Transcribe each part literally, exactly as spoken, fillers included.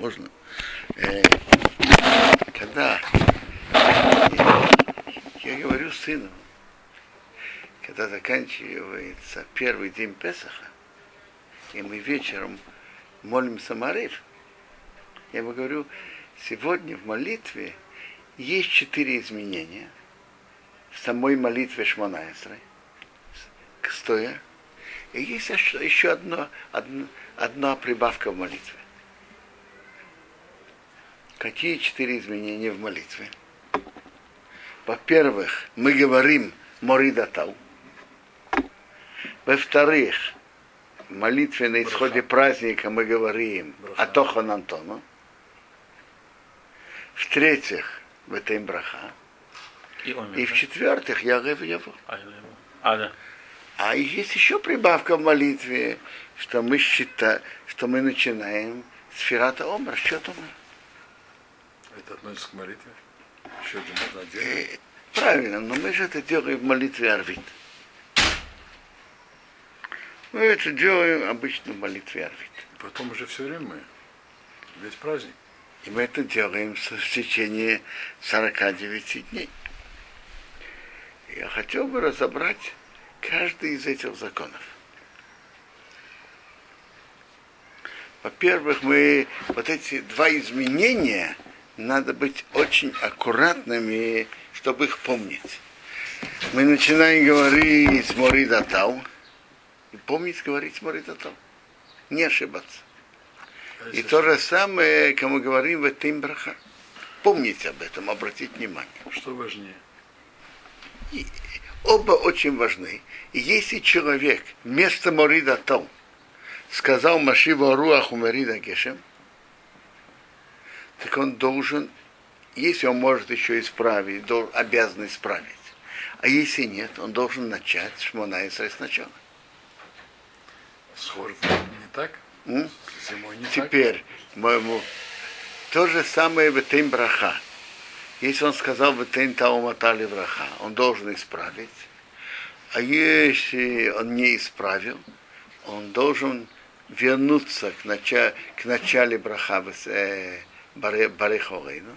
можно. Э, когда я, я говорю сыну, когда заканчивается первый день Песаха, и мы вечером молимся Марив, я ему говорю, сегодня в молитве есть четыре изменения. В самой молитве Шмона Эсрей, стоя. И есть еще одно, одно, одна прибавка в молитве. Какие четыре изменения в молитве? Во-первых, мы говорим Моридатау. Во-вторых, в молитве на исходе праздника мы говорим Атохан Антону. В-третьих, в этом браха. И, и в-четвертых, я говорю его. А, да. А есть еще прибавка в молитве, что мы считаем, что мы начинаем с Фирата Омар, счет Омар. Это относится к молитве? Счет же можно делать? Правильно, но мы же это делаем в молитве Арвит. Мы это делаем обычно в молитве Арвит. Потом уже все время мы, весь праздник. И мы это делаем в течение сорока девяти дней. Я хотел бы разобрать каждый из этих законов. Во-первых, мы вот эти два изменения надо быть очень аккуратными, чтобы их помнить. Мы начинаем говорить Моридатау, и помнить говорить Моридатау, не ошибаться. И то же самое, как мы говорим в этом браха. Помните об этом, обратить внимание. Что важнее? И оба очень важны. И если человек вместо Морида Тау сказал Машива Руах Умарида Гешем, так он должен, если он может еще исправить, должен, обязан исправить. А если нет, он должен начать Шмона Эсрей сначала. Схоже, не так? М? Зимой не Теперь, так? моему, то же самое в этом браха. Если он сказал в этом тауматали браха, он должен исправить. А если он не исправил, он должен вернуться к, началу, к начале браха э, Барехолейну.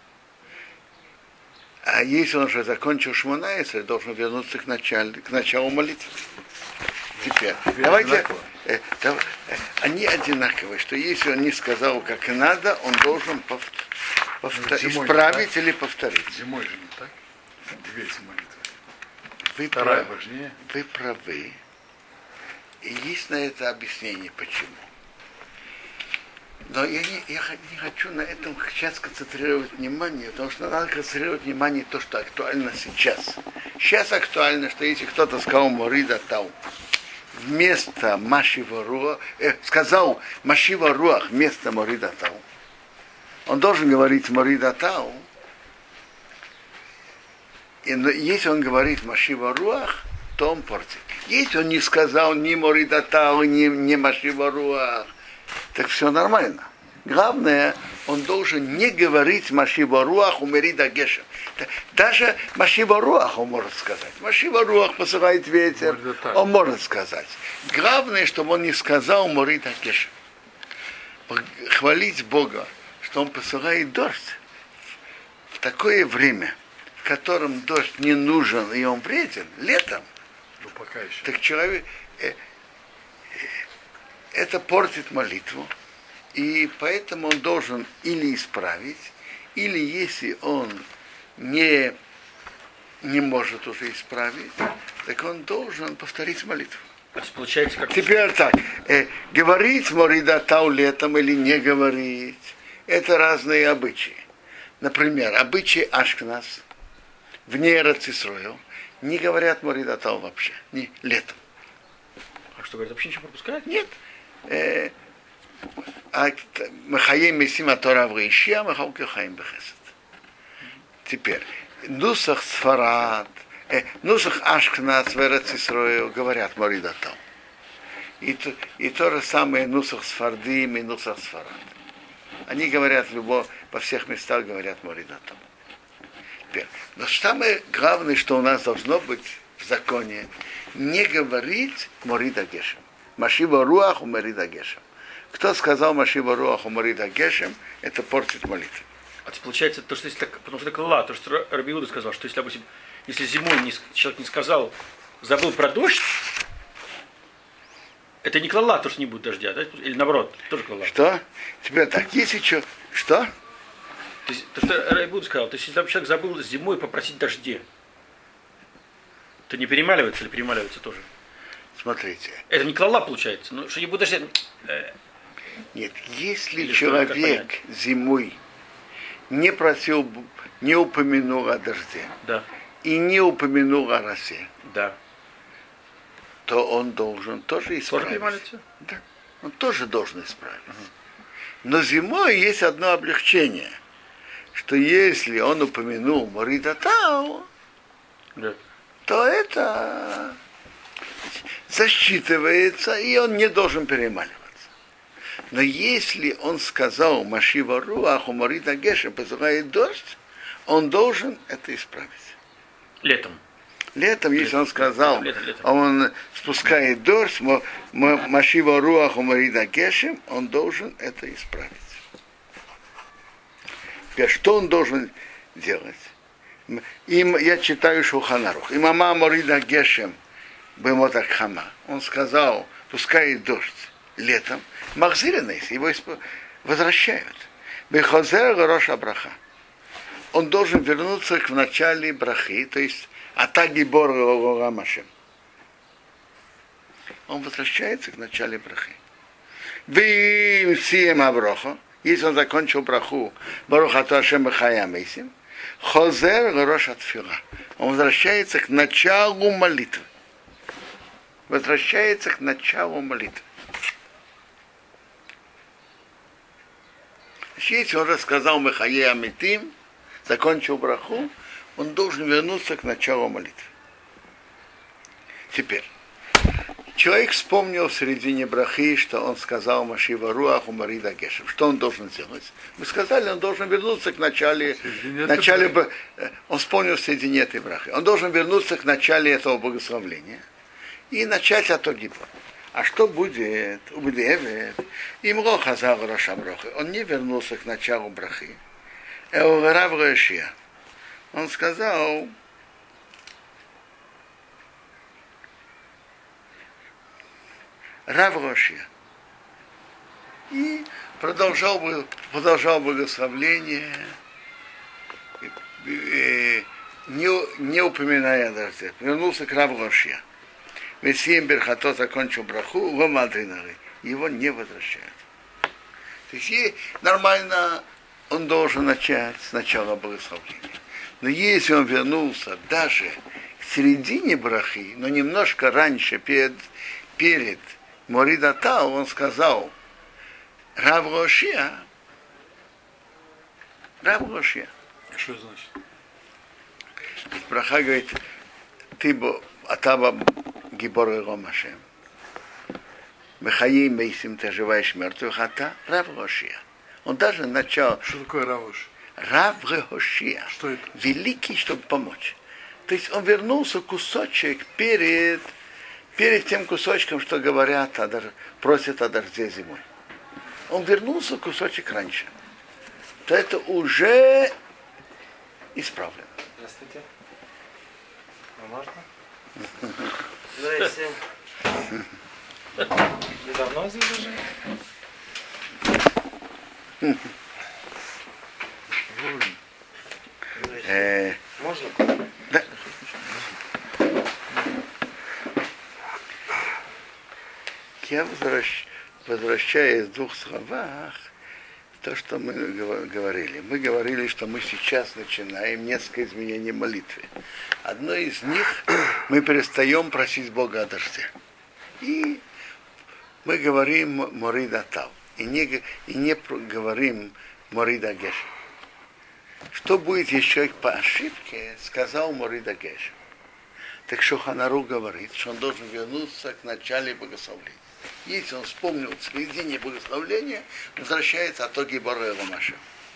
А если он уже закончил Шмона Эсрей, должен вернуться к началу, к началу молитвы. Теперь, Теперь давайте, э, да, э, они одинаковые, что если он не сказал, как надо, он должен повтор, повтор, исправить или повторить. Зимой же не так? Две эти молитвы. Вы, Вторая прав, важнее. Вы правы. И есть на это объяснение, почему. Но я не, я не хочу на этом сейчас концентрировать внимание, потому что надо концентрировать внимание на то, что актуально сейчас. Сейчас актуально, что если кто-то сказал Морида Тау, вместо Машива Руах, э, сказал Машива Руах вместо Морида Тау, он должен говорить Морида Тау, и если он говорит Машива Руах, то он портит. Если он не сказал ни Морида Тау, ни, ни Машива Руах, так все нормально. Главное, он должен не говорить Машива Руах Умерида Гешем. Даже Машива Руах он может сказать. Машива Руах посылает ветер, он может сказать. Главное, чтобы он не сказал Морида Гешем. Хвалить Бога, что он посылает дождь в такое время, в котором дождь не нужен и он вреден, летом. Ну, пока еще. Так человек... Э, это портит молитву, и поэтому он должен или исправить, или если он не, не может уже исправить, так он должен повторить молитву. То есть получается как... Теперь так, э, говорить Морида Тау летом или не говорить, это разные обычаи. Например, обычаи Ашкназ вне Эрец Исроэл не говорят Морида Тау вообще, не летом. А что, говорят, вообще ничего пропускают? Нет. Махаем Месима Тора Врейшия, Махалки Хаим Бехесед. Теперь, Нусах Сфарад, Нусах Ашкназ в Эрец Исроэл говорят Морида Тау. И, и то же самое Нусах Сфардим и Нусах Сфарад. Они говорят, любо, во всех местах говорят Морида Тау. Теперь, но самое главное, что у нас должно быть в законе, не говорить Морида Гешем. Машива Руах Умерида Гешем. Кто сказал Машива Руаху Морида Гешем, это портит молитву. А это получается, то, что если так, потому что это клала, то, что Раби Иуда сказал, что если, допустим, если зимой не, человек не сказал, забыл про дождь, это не клала, то, что не будет дождя, да? Или наоборот, тоже клала. Что? Теперь так, если что, что? То, есть, то что Раби Иуда сказал, то есть если человек забыл зимой попросить дождя, то не перемаливается или перемаливается тоже? Смотрите. Это не клала получается, ну что не будет дождя. Нет, если Или человек зимой не просил, не упомянул о дожде, да. и не упомянул о росе, Да. то он должен тоже исправить. Тоже перемалится? Да. Он тоже должен исправить. Угу. Но зимой есть одно облегчение, что если он упомянул Морида Тау, да. то это засчитывается, и он не должен перемаливаться. Но если он сказал Машива Руаху Морида Гешем, посылает дождь, он должен это исправить. Летом. Летом, если он сказал, летом, летом. он спускает дождь, Машива Руаху Морида Гешем, он должен это исправить. Теперь, что он должен делать? Им, я читаю Шулхан Арух. Имама Морида Гешем Бемотак Хама. Он сказал, пускает дождь летом. Махзиренес, его возвращают. Бехозер Роша Браха. Он должен вернуться к начале брахи, то есть Атаги Бор Рамашем. Он возвращается к начале брахи. Вы всем Аброхо, если он закончил браху, Баруха Туашем Бахаямисим, Хозер Роша Тфила. Он возвращается к началу молитвы. Возвращается к началу молитвы. Если он рассказал Михае Амитим, закончил браху, он должен вернуться к началу молитвы. Теперь, человек вспомнил в середине брахи, что он сказал Машива Руаху Морида Гешем. Что он должен сделать? Мы сказали, он должен вернуться к начале, начале он вспомнил в середине этой брахи. Он должен вернуться к начале этого благословления и начать от Огибора. А что будет? Убедевет. Им Рохазар Роша Брахи. Он не вернулся к началу брахи. Рав Рошия. Он сказал, Рав Рошия. И продолжал, продолжал благословление, не, не упоминая дождя. Вернулся к Рав Рошия. Мессием Берхато закончил браху, ломадринары. Его не возвращают. То есть нормально он должен начать с начала благословения. Но если он вернулся даже к середине брахи, но немножко раньше, перед, перед Морида Тау, он сказал Рав Рошия. Рав Рошия. Что значит? Браха говорит, ты бы Атаба Гибор Ромашем. Михаим Мейсим, ты оживаешь мертвых, а та Рав Рошия. Он даже начал... Что такое Равош? Рав Рошия. Что это? Великий, чтобы помочь. То есть он вернулся кусочек перед, перед тем кусочком, что говорят, о, просят о дожде зимой. Он вернулся кусочек раньше. То это уже исправлено. Здравствуйте. А можно? Здрасте. Вы давно здесь уже? Э, Можно? да. Я возвращ, возвращаюсь в двух словах то, что мы говорили. Мы говорили, что мы сейчас начинаем несколько изменений молитвы. Одно из них, мы перестаем просить Бога о дожде. И мы говорим Морида Тау. И не, и не говорим Морида Гешем. Что будет, если человек по ошибке сказал Морида Гешем? Так Шулхан Арух говорит, что он должен вернуться к началу благословления. Если он вспомнил в середине благословления, возвращается от Огибор Ромашем.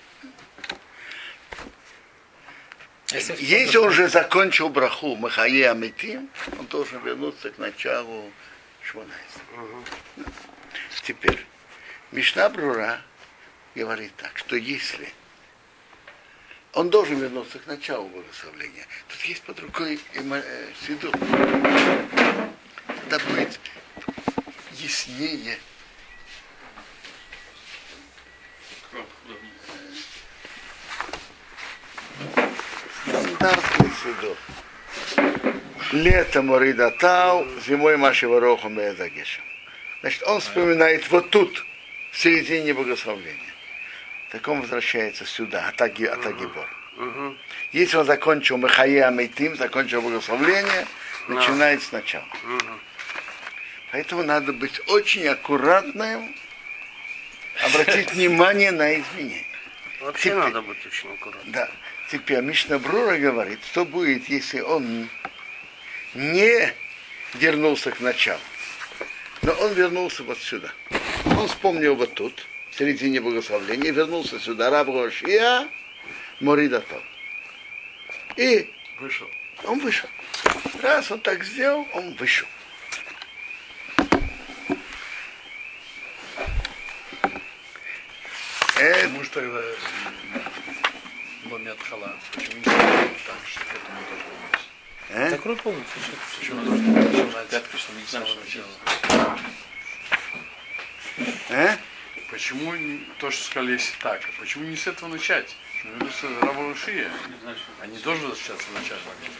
Если, Если он уже закончил браху Махае Амитим, он должен вернуться к началу шмонайса. Угу. Теперь, Мишна Брура говорит так, что если он должен вернуться к началу благословления, тут есть под рукой э, сидур. Это будет яснее. Стандартный сидур. Летом Оридатау, зимой Машивароху Меядагеша. Значит, он вспоминает вот тут, в середине благословления. Так он возвращается сюда, Атаги, Атагибор. Uh-huh. Если он закончил Махая Мейтим, закончил благословление, no. начинает сначала. Uh-huh. Поэтому надо быть очень аккуратным, обратить внимание на изменения. Вообще теперь, надо быть очень аккуратным. Да. Теперь Мишна Брура говорит, что будет, если он не вернулся к началу, но он вернулся вот сюда. Он вспомнил вот тут, в середине благословления, вернулся сюда, Рав Рошия, Моридатов. И вышел. Он вышел. Раз он так сделал, он вышел. Почему же тогда Ломят Хала? Почему не там, что к этому должно быть? Э? Закрой полностью. Почему должно начинать пятку, что мы не знаем, что начало? Э? Почему то, что сказали, если так? Почему не с этого начать? Что Рава Шия, а не должен сейчас начать.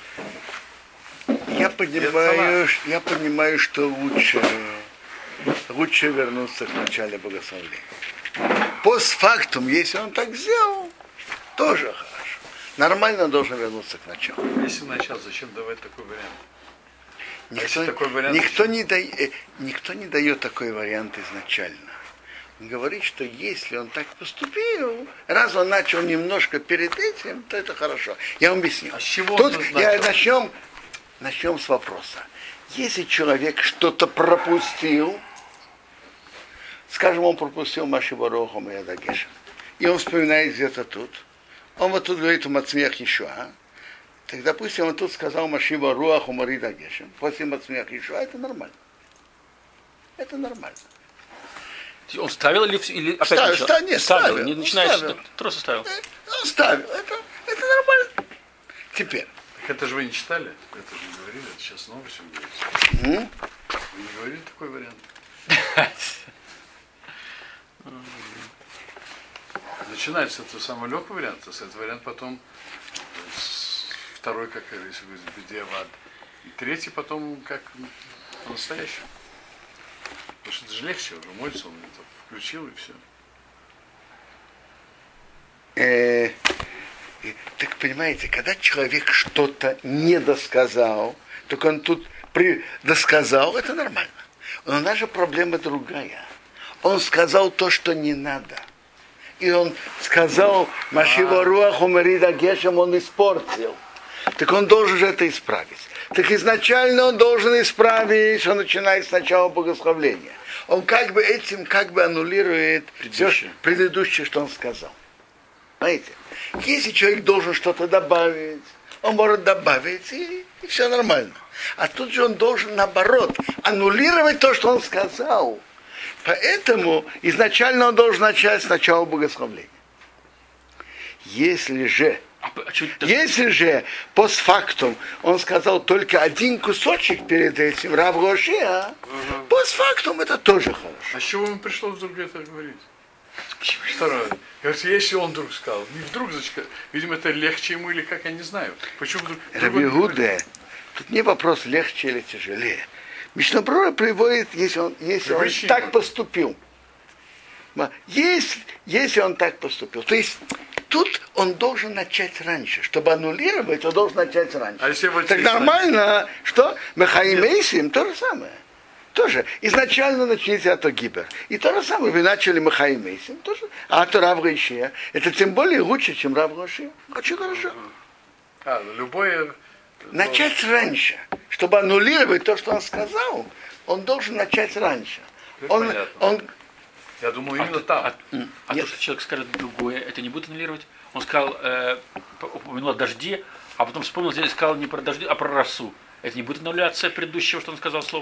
Я понимаю, я понимаю, что лучше, лучше вернуться к началу благословления. Постфактум, если он так сделал, тоже хорошо. Нормально он должен вернуться к началу. Если начал, зачем давать такой вариант? Никто, а такой вариант никто, не дает, никто не дает такой вариант изначально. Он говорит, что если он так поступил, раз он начал немножко перед этим, то это хорошо. Я вам объясню. А с чего Тут он я начнем, начнем с вопроса. Если человек что-то пропустил, скажем, он пропустил Машивароху Меядагеша, и он вспоминает где-то тут, он вот тут говорит у Мацмеях Ишуа, так, допустим, он тут сказал Машивароху Меядагеша, после Мацмеях Ишуа, это нормально. Это нормально. Он ставил или, или опять ставил, начал? ставил, нет, ставил, ставил, не начинаешь, ставил. просто ставил. Он ставил, это, это нормально. Теперь. Так это же вы не читали? Это же не говорили, это сейчас снова все говорите. М? Вы не говорили такой вариант? Начинается с этого самого легкого варианта, с этого варианта потом второй, как если говорить, бедиавад. И третий потом как по-настоящему. Потому что это же легче, уже молится, он это включил и все. Э, так понимаете, когда человек что-то не досказал, только он тут при, досказал, это нормально. Но наша проблема другая. Он сказал то, что не надо. И он сказал, Машива Руаху Мерида Гешем, он испортил. Так он должен же это исправить. Так изначально он должен исправить, что начинает с начала богословления. Он как бы этим как бы аннулирует предыдущее, все предыдущее, что он сказал. Понимаете? Если человек должен что-то добавить, он может добавить, и, и все нормально. А тут же он должен, наоборот, аннулировать то, что он сказал. Поэтому изначально он должен начать с начала богословления. Если же Если же постфактум он сказал только один кусочек перед этим, Рав Рошия, угу. постфактум это тоже хорошо. А с чего ему пришло вдруг это говорить? Второе. Говорит, если он вдруг сказал, не вдруг, значит, видимо, это легче ему или как, я не знаю. Почему вдруг... Рав Иуда, тут не вопрос, легче или тяжелее. Мишна Брура приводит, если он, если он так поступил. Если, если он так поступил. То есть тут он должен начать раньше. Чтобы аннулировать, он должен начать раньше. А если так нормально, что Мехаим Эйсим, то же самое. Тоже. Изначально начните от Гибер. И то же самое, вы начали Мехаим Эйсим, тоже. А то Рав Рошия. Это тем более лучше, чем Рав Рошия. Очень хорошо. А, любое... Начать раньше. Чтобы аннулировать то, что он сказал, он должен начать раньше. Он, он... Я думаю, именно а там. А, а то, что человек скажет другое, это не будет аннулировать? Он сказал, э, упомянул о дожде, а потом вспомнил, здесь сказал не про дожди, а про росу. Это не будет аннуляция предыдущего, что он сказал слов?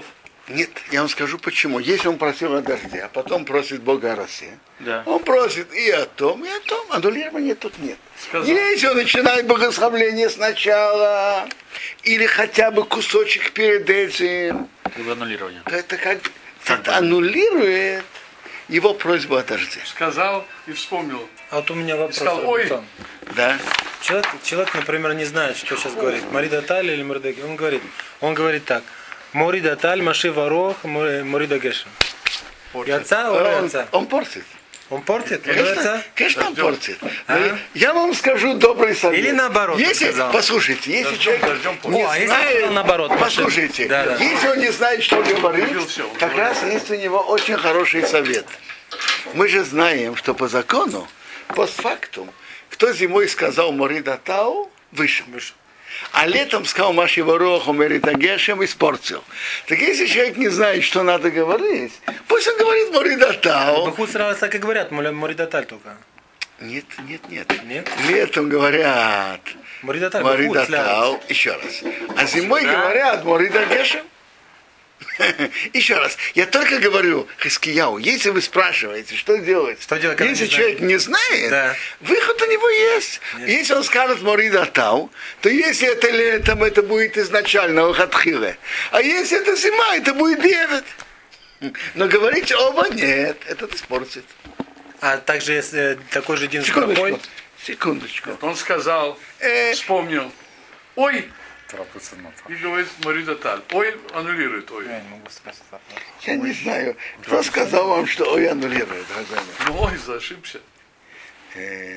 Нет, я вам скажу почему. Если он просил о дожде, а потом просит Бога о росе, Да. он просит и о том, и о том. Аннулирования тут нет. Сказал. Если он начинает богословление сначала, или хотя бы кусочек перед этим, Как бы аннулирование. то это как это аннулирует его просьбу о дожде. Сказал и вспомнил. А вот у меня вопрос. Сказал, ой. Антон. Да? Человек, человек, например, не знает, что сейчас говорит. Марида Таль или Мордеги. Он говорит, он говорит так. Морида Таль, Маши Варох, Морида Гешем. И отца, Он, ой, отца. он портит. Он портит? Конечно, Отца? конечно он Дождем. портит. А? Но Я вам скажу добрый совет. Или наоборот, он Если, сказал. послушайте, если Дождем, человек дождем не О, а если знает, он сказал наоборот, послушайте, Да, да. если он не знает, что говорить, Убил всё, он как говорит. раз есть у него очень хороший совет. Мы же знаем, что по закону, постфактум, кто зимой сказал Морида Тау, вышел. Вышел. А летом сказал Маши Вороху Меритагешем, испортил. Так если человек не знает, что надо говорить, пусть он говорит Морида Тау. Бахут сразу так и говорят, Морида Таль только. Нет, нет, нет. Нет? Летом говорят Морида Таль, Морида Бахут сразу. Тау. Еще раз. А зимой Да. говорят Морида Гешем. Еще раз. Я только говорю Хискияу, если вы спрашиваете, что делать, Что делать, когда если не человек не знает, Да. выход у него есть. Есть. Если он скажет Морида Тау, то если это летом, это будет изначально Охатхиле. А если это зима, это будет девять. Но говорить оба нет, это испортит. А также если такой же день с Секундочку. брахой, Секундочку. Он сказал, Э, вспомнил. Ой! И говорит Морида Таль. Ой, аннулирует ой. я не могу спросить вопрос. я не знаю, кто сказал вам, что ой аннулирует, дорогой мой. Ну, ой, зашибся. Э,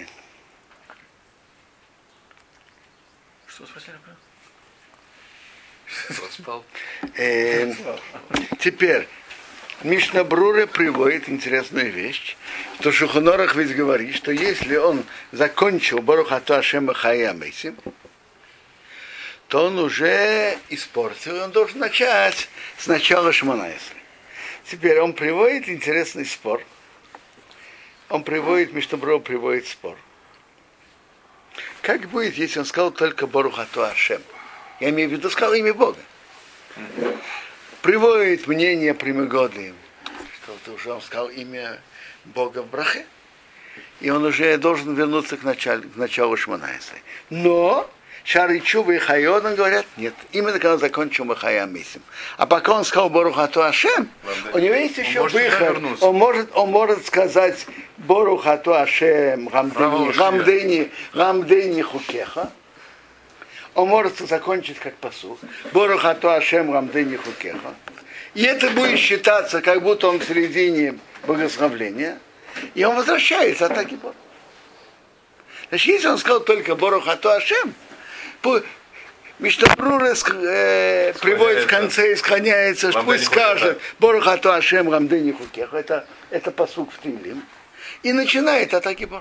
Что спросили? Проспал. э, Теперь, Мишна Бруре приводит интересную вещь, что Шулхан Арух ведь говорит, что если он закончил Барух ато Ашем Хая Мейсим, то он уже испортил, и он должен начать с начала Шмона Эсрей. Теперь он приводит интересный спор. Он приводит, Мишна Бруре приводит спор. Как будет, если он сказал только Барух ато Ашем? Я имею в виду, сказал имя Бога. Приводит мнение Примегоды, что уже он сказал имя Бога в брахе, и он уже должен вернуться к началу, к началу Шмона Эсрей. Но Шары Чува и Хайон говорят, нет, именно когда он закончил Махая Мисим. А пока он сказал Борух ато Ашем, у него есть еще может туда выход. вернуться. Он может, он может сказать Борух ато Ашем, Гамдени, Гамдени, Гамдени Хукеха. Он может закончить как пасух. Борух ато Ашем, Гамдени Хукеха. И это будет считаться, как будто он в середине богословления. И он возвращается, а так и Борух. Значит, если он сказал только Борух ато Ашем, Мишна Бруре э, приводит в конце и склоняется, что пусть скажет Борух ато Ашем Рамдени Хукех. Это, это пасук в Тилим. И начинает атаки Борух.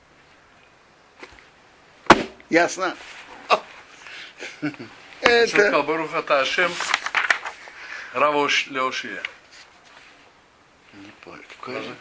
Ясно? О. Это... Сказал Барух ато Ашем Равош Леошия. Не понял, какое же?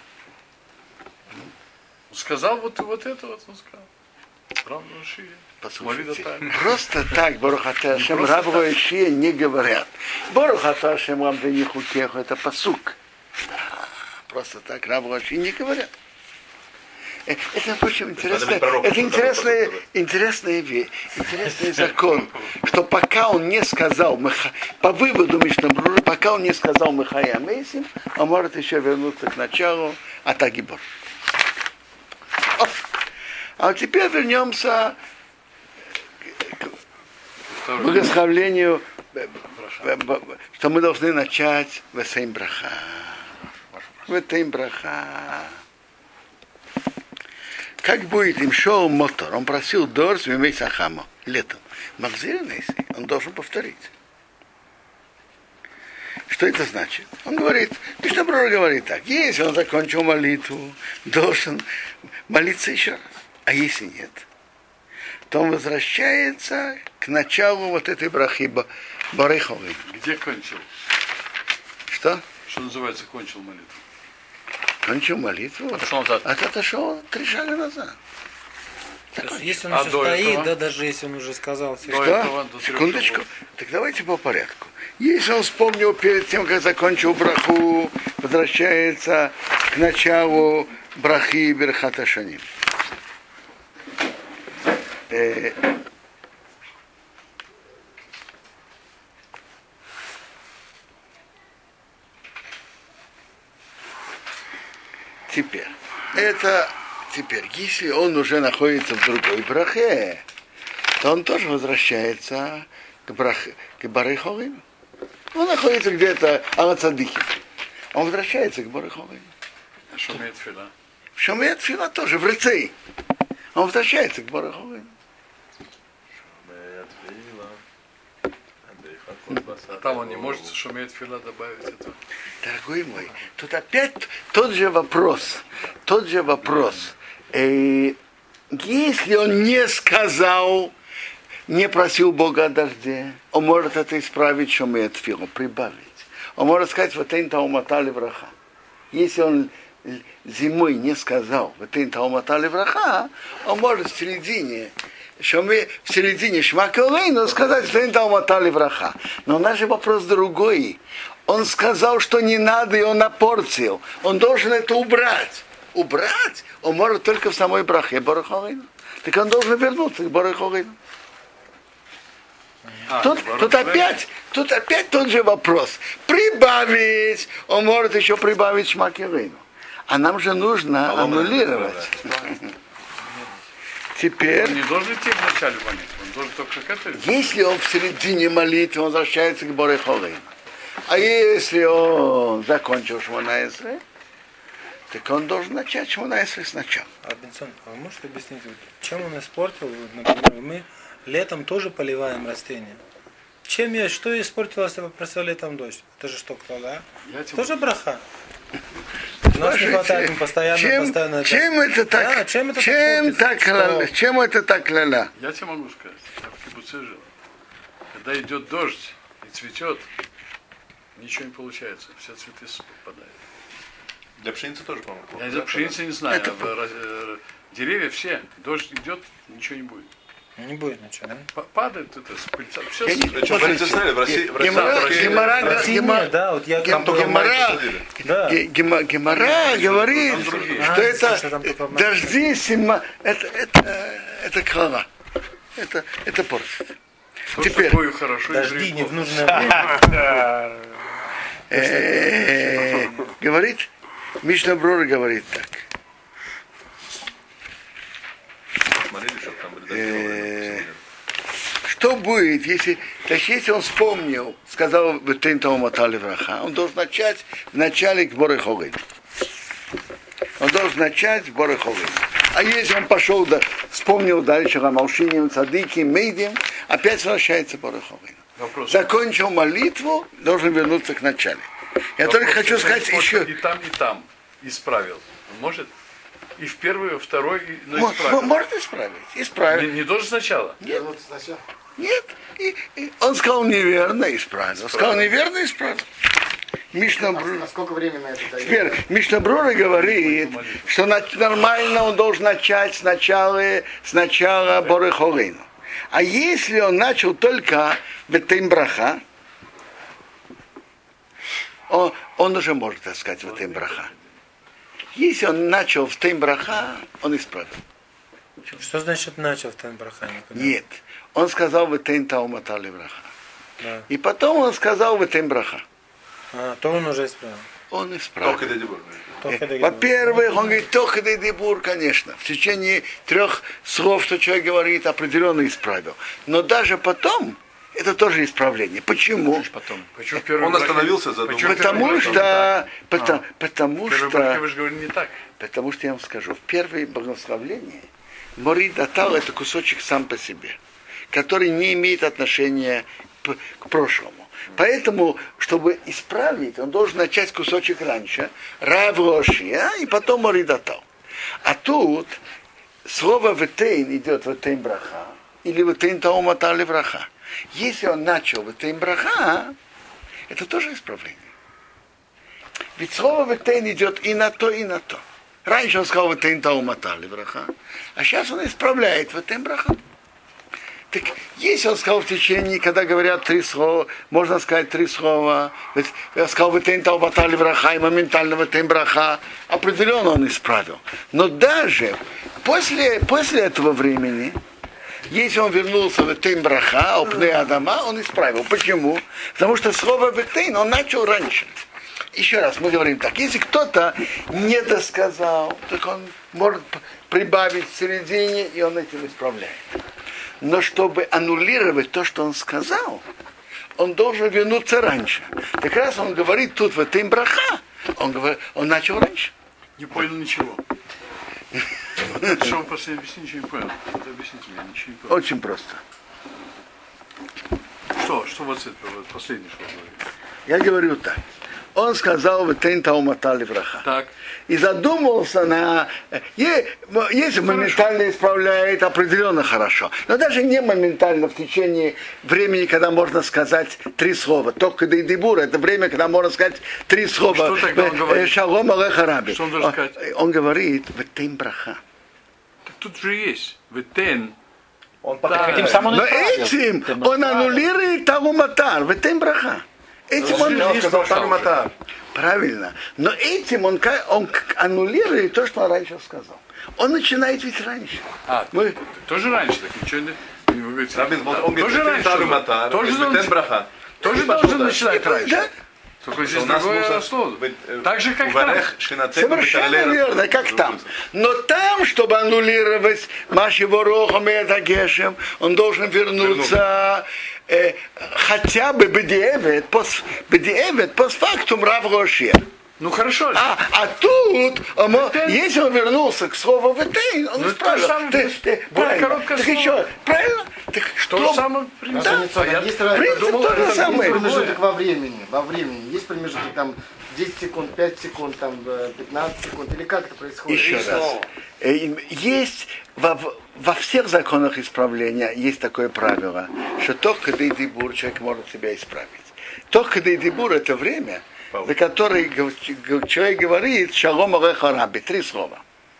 Он сказал вот, вот это вот, он сказал. Рав Леошия. Послушайте, просто так Борух ато Ашем Рав Леошия не говорят. Борух ато Ашем Рамдени Хукех это пасук. Просто так Рав Леошия не говорят. Это, впрочем, интересно, это интересный, интересный, интересный закон, что пока он не сказал, по выводу Мишна Бруре, пока он не сказал Михая Мейсим, он может еще вернуться к началу атаки Бор. А вот теперь вернемся к благословлению, что мы должны начать Весейм Браха. Весейм Браха. Как будет им шоу мотор? Он просил дорс вимей сахамо летом. Махзиринейси, он должен повторить. Что это значит? Он говорит, Мишна Бруре говорит так, если он закончил молитву, должен молиться еще раз. А если нет, то он возвращается к началу вот этой брахи Бареховой. Где кончил? Что? Что называется кончил молитву? Кончил молитву. Отошел назад. А ты отошел три шага назад. То есть, если он А еще до стоит, этого? да, даже если он уже сказал все. До Что? этого, до трех Секундочку. шагов. Так давайте по порядку. Если он вспомнил перед тем, как закончил браху, возвращается к началу брахи Берхат Ашаним. Э, Теперь, это теперь, если он уже находится в другой брахе, то он тоже возвращается к, брах, к Барыховым. Он находится где-то Алацадыхе. Он возвращается к Барыховым. Шумеет фила. В Шумеет фила тоже, в Рыцей. Он возвращается к Барыховым. А там он не может шумеет фила добавить это. Дорогой мой, тут опять тот же вопрос. Тот же вопрос. Э, если он не сказал, не просил Бога о дожде, он может это исправить, что мы от филу, прибавить. Он может сказать, вот это уматали враха. Если он зимой не сказал, вот это уматали враха, он может в середине, что мы в середине шмакалейну сказать, что это уматали враха. Но наш вопрос другой. Он сказал, что не надо, и он напортил. Он должен это убрать. Убрать он может только в самой брахе Барыховейну. Так он должен вернуться к Барыховейну. А, Тут, тут, опять, тут опять тот же вопрос. Прибавить, он может еще прибавить шмакерину. А нам же нужно аннулировать. Теперь, Он не должен идти в начале молитвы, он должен только к этой. если он в середине молитвы, он возвращается к Барыховейну. А если он закончил Шмонайсре, так он должен начать Шмонайсре сначала. А Бенсон, а вы можете объяснить, вот, чем он испортил? Вот, например, мы летом тоже поливаем растения. Чем я, что испортилось, если попросил летом дождь? Это же что, клала? Я тебе- Тоже браха. У нас не хватает, мы постоянно, чем, постоянно... чем это так? Да, чем это так чем, портится? так Что? ла- чем это так ля-ля? Я тебе могу сказать, я в кибуце жил. Когда идет дождь и цветет, ничего не получается, все цветы попадают. Для пшеницы тоже, по-моему. Я за пшеницу не знаю, Это а в- э, деревья все, дождь идет, ничего не будет. Не будет ничего, да? Па- Падает это с пыльца, все Я не- Да что, Смотрите, в Израиле, в России, в России, Гемора, в России- Гемора, В России Гемора, нет, да, вот я Гем- там только Гемора, майку садили. Да. Ге- Гема- Гемора говорит, Там другие. что А, это слушай, там только майку. дожди, сима, это, это, это крала. Это, это портит. То, Теперь. что бою хорошо, Дожди евреи не в плохо. нужное время. Э, Говорит, Мишна Брора говорит так. Смотрели, что там были Э, дожди. Что будет, если, точнее, если он вспомнил, сказал бы Тентау Матали Враха, он должен начать в начале к Борыховой. Он должен начать с Борыховой. А если он пошел, да, вспомнил дальше Рамалшиним, Цадыки, Мейдим, опять возвращается к Борыховой. Вопрос. Закончил молитву, должен вернуться к началу. Я Вопрос, только хочу если сказать он еще. И там, и там исправил. Он может? И в первый, и в второй, и, но Мо- исправил. Может исправить. Исправить. Не, не должен сначала. Нет. Нет. И, и он сказал неверно, исправил. Сказал неверно, исправил. Мишна Брура. А сколько времени на это дает? Теперь Мишна Брура говорит, что на- нормально он должен начать сначала, сначала Борыховейну. А если он начал только Бетейм Браха, он, он уже может, так сказать, Бетейм Браха. Если он начал в Тейм Браха, он исправил. Что значит начал в Тен Браха? Нет. Он сказал Бетейм Тауматали Браха. Да. И потом он сказал Бетейм Браха. А, то он уже исправил. Он исправил. Только Дедибур. Только Э, договорился. Во-первых, он говорит, только Дедибур, конечно. В течение трех слов, что человек говорит, определенно исправил. Но даже потом, это тоже исправление. Почему? Потом. Почему в первом Он браке- остановился, задумался. Почему в первом Потому браке не что, так? потому, потому В первом браке что, вы же говорили не так. потому что я вам скажу, в первое благословление Морид Атал это кусочек сам по себе, который не имеет отношения к, к прошлому. Поэтому, чтобы исправить, он должен начать кусочек раньше, Рав Рошия, и потом Морид Атал. А тут слово «ветейн» идет «ветейн браха» или «ветейн тауматали браха». Если он начал «ветейн браха», это тоже исправление. Ведь слово «ветейн» идет и на то, и на то. Раньше он сказал «Ватейн тауматали браха», а сейчас он исправляет «Ватейн браха». Так если он сказал в течение, когда говорят три слова, можно сказать три слова, я сказал «Ватейн тауматали браха» и моментально «Ватейн браха», определенно он исправил. Но даже после, после этого времени, если он вернулся в «Ватейн браха», «Опней Адама», он исправил. Почему? Потому что слово «Ватейн» он начал раньше. Еще раз мы говорим так, если кто-то не досказал, так он может прибавить в середине, и он этим исправляет. Но чтобы аннулировать то, что он сказал, он должен вернуться раньше. Так раз он говорит тут в этом браха, он, говорит, он начал раньше. Не понял ничего. Что вы после объяснить, ничего не понял. Вот объясните мне, ничего не понял. Очень просто. Что? Что вот это вот, последнее, что вы говорите? Я говорю так. Он сказал «Ватейн тауматали браха». Так. И задумался на... Если моментально исправляет, определенно хорошо. Но даже не моментально, в течение времени, когда можно сказать три слова. Только дейдибур, это время, когда можно сказать три слова. Что тогда он говорит? Шалом алейха раби. Что он должен сказать? Он говорит «Ватейн браха». Так тут же есть. Ватейн. Он Да. этим самым Но этим он аннулирует тауматар, «Ватейн браха». Этим он... Он сказал «Тауматар». Правильно. Но этим он, он аннулирует то, что он раньше сказал. Он начинает ведь раньше. А, Мы... тоже раньше, так ничего не... Вы говорите, Рабин, вот он тоже говорит раньше. «Тауматар», Тоже «Ватейн должен, браха». тоже должен начинать раньше. Да? Только здесь У нас другое нужно слово. быть, э, Так же, как там. «Уварех шинатену Совершенно миталелеров». верно, как там. Но там, чтобы аннулировать Маши Ворохом и Эдагешем, он должен вернуться э, хотя бы бедиевет, пос, бедиевет, постфактум Рав Рошия. Ну хорошо. А, а тут, он, если он вернулся к слову «Ватейн», он Ну, исправил. то же самое, Ты- ты- более правильно. короткое Так слово. еще, правильно? Так То же что? самое принцип. Да. А я Есть разница. Принцип подумал, то же это самое. Есть промежуток во времени. Во времени. Есть промежуток там десять секунд, пять секунд, там пятнадцать секунд. Или как это происходит? Еще Три раз. слова. Э, Есть во, во всех законах исправления есть такое правило, что только дейдибур человек может себя исправить. Только дейдибур это время, за которое гов- человек говорит «Шалом алейха раби», три слова.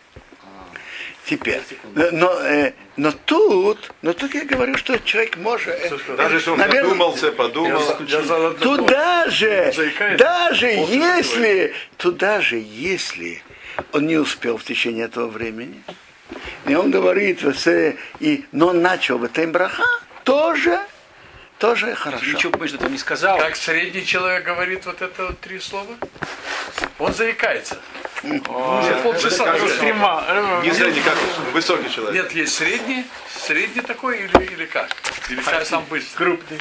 Теперь, но, но, э, но тут, но тут я говорю, что человек может, э, Даже если он наверное, задумался, подумал. Я заодно Тут даже, заикается. даже После если, тут даже если он не успел в течение этого времени, и он говорит, «Весе», и, но он начал в этом браха, тоже, тоже хорошо. Ничего между этого не сказал. Как средний человек говорит вот это вот три слова? Он заикается. Уже полчаса. это как стрима. Не средний, как высокий человек. Нет, есть средний, средний такой или, или как? Или как сам быстро? Крупный.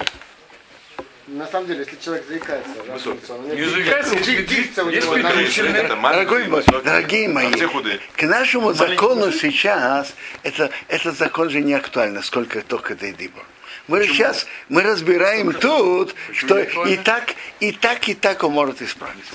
На самом деле, если человек заикается, да, Высокий. он- Не заикается, Ди- если дикция у есть него выключенный. Это маленький, Дорогой мой, высокий. дорогие мои, А все худые. к нашему закону сейчас, это, этот закон же не актуально, сколько только дейдибур. Мы сейчас мы разбираем тут, что не и актуально? так, и так, и так он может исправиться.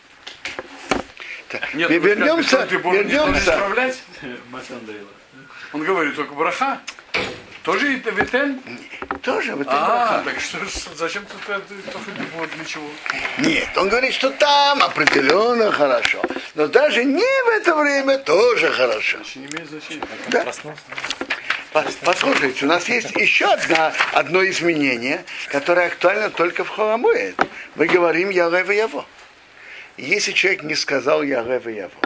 Так, Нет, мы ну, как, вернемся, ты будешь вернемся. исправлять? Он говорит только браха. Тоже и витен? Тоже в этом А, браха. так что ж, зачем тут это только не будет для чего? Нет, он говорит, что там определенно хорошо. Но даже не в это время тоже хорошо. Не имеет значения. Да? Пос- Послушайте, у нас есть еще одна, одно изменение, которое актуально только в Холамуэд. Мы говорим Ярев и Яво. Если человек не сказал Ярев и Яво,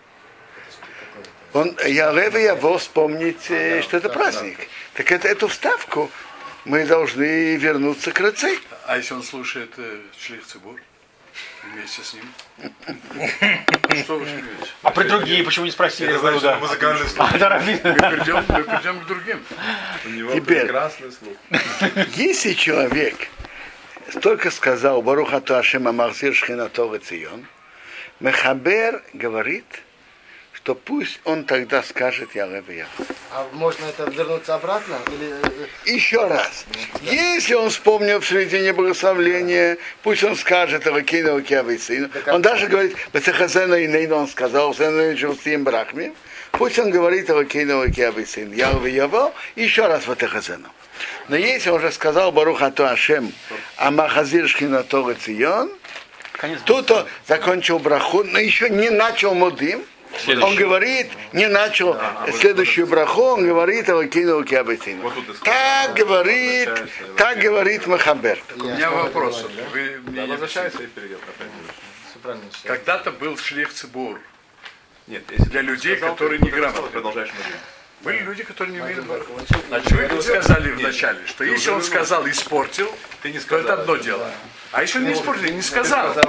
он Ярев и Яво вспомнить, э, что это праздник. Так это, эту вставку мы должны вернуться к Рацей. А если он слушает э, Шлих Цибур вместе с ним? Что вы смеете? А про другие почему не спросили? Это значит, Да. музыкальный слух. А, да, Равин. Мы придем, мы придем к другим. У него Теперь. прекрасный слух. Если человек только сказал Барухату Ашем Амахзир Шхинато Цион, Мехабер говорит, что пусть он тогда скажет Ярев и Яво. А можно это вернуться обратно? Или... э, Еще раз. Если он вспомнил в середине благословления, пусть он скажет Авакейна Вакиавейсину. Он даже говорит, Бацехазена и Нейна он сказал, Зена Джустим Брахми. Пусть он говорит Авакейна Вакиавейсину. Ярев и Яво, еще раз Ватехазену. Но если он уже сказал Барухату Ашем Амахазир Шхинато Цион, Конец. тут он закончил браху, но еще не начал мудим, Он говорит, не начал следующую браху, он говорит о кинул киабетину. Вот тут и сказано. Так говорит, так говорит Махабер. У меня вопрос. Вы мне Да, не возвращается объясните. и перейдет опять. Всё правильно читаете. Когда-то был шлих цибур. Нет, если Для ты людей, сказал, которые ты не грамотны. продолжаешь молиться. Были люди, которые не умеют бороться. Значит, вы ему сказали вначале, что если он сказал испортил, Ты не то сказал. это одно дело. А если он не испортил, не сказал.